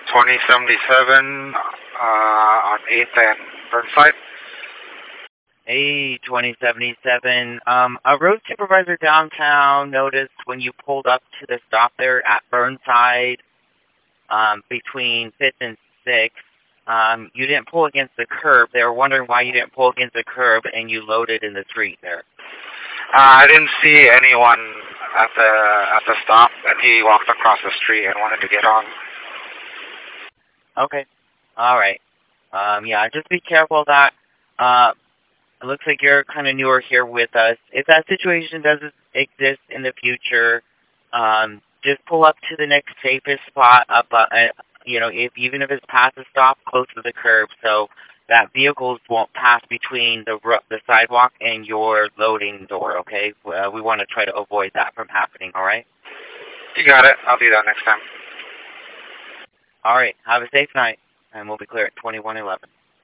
2077 on 8th and Burnside. A2077. A road supervisor downtown noticed when you pulled up to the stop there at Burnside, between 5th and 6th, you didn't pull against the curb. They were wondering why you didn't pull against the curb and you loaded in the street there. I didn't see anyone at the stop, and he walked across the street and wanted to get on. Okay. All right. Yeah, just be careful of that. It looks like you're kind of newer here with us. If that situation doesn't exist in the future, just pull up to the next safest spot up, even if it's past the stop, close to the curb, so that vehicles won't pass between the sidewalk and your loading door, okay? We want to try to avoid that from happening, all right? You got it. I'll do that next time. All right. Have a safe night, and we'll be clear at 2111.